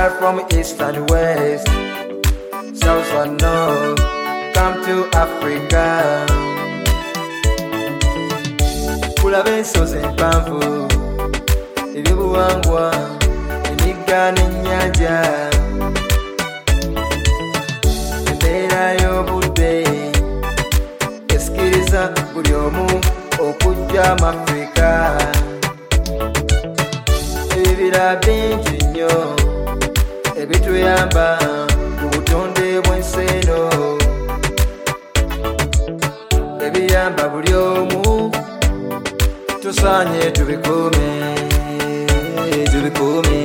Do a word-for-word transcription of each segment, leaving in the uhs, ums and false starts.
Far from east and west, south and north, come to Africa. Kulabe ensozi empanvu, ebyobuwangwa, emigga n'ennyanja, embeera y'obudde esikiriza buli omu okujja mu Afrika. Ebibira bingi nnyo ebituyamba ku butonde bw'ensi eno, ebiyamba buli omu tusaanye tubikuume, tubikuume.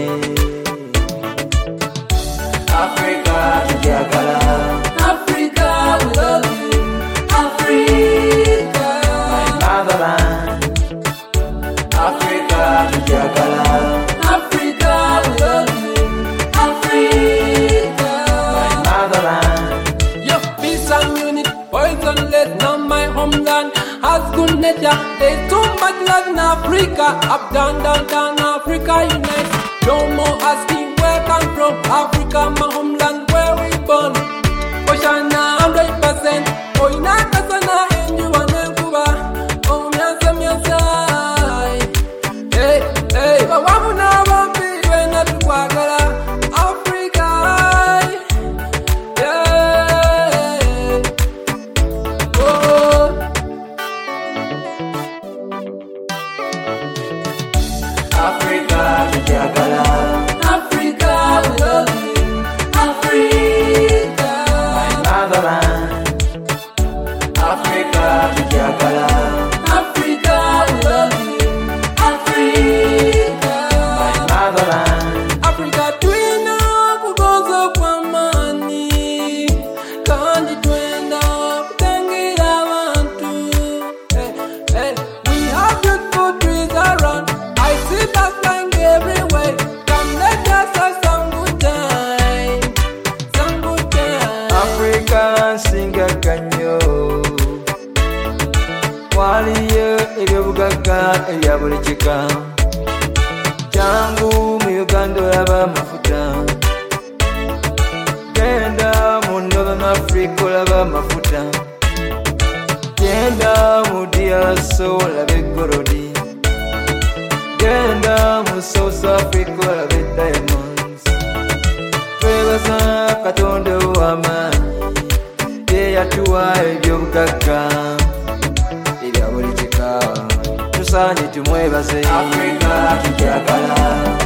Africa tugyagala, Africa we love you, Africa, my motherland. Africa tugyagala, Africa we love you, Africa, my motherland. your peace and unity, poisonless, not my homeland. Has good nature, there's too much love in Africa. Up, down, down, down, Africa unite. No more asking where come from. Africa, my homeland, where we born. Oceana, hundred percent. Oh, ina kasana, enju wanekuba. Oh, miansa, miansa. Hey, hey. Wawamu na wambi, wena tukwagala. Africa, yeah. Oh. Africa tugyagala, Africa, we love you, Africa, my motherland. Africa tugyagala, Africa, we love you, Africa, my motherland. Africa, twina kugonza kwa mani, kandi twenda kutangira abantu. Hey, hey, we have beautiful trees around. I see that flying everywhere. Come let us have some good time, some good time. Africa nsingaga nnyo, waliyo ebyobugagga ebya buli kika. Jangu mu Uganda olaba amafuta, genda mu Northern Africa olaba amafuta, genda mu D R C olaba eggolodi, genda mu South Africa olaba diamonds. Twebaza Katonda ow'amaanyi, ye yatuwa ebyobugagga ebya buli kika. Tusaanye tumwebaze. Africa tugyagala.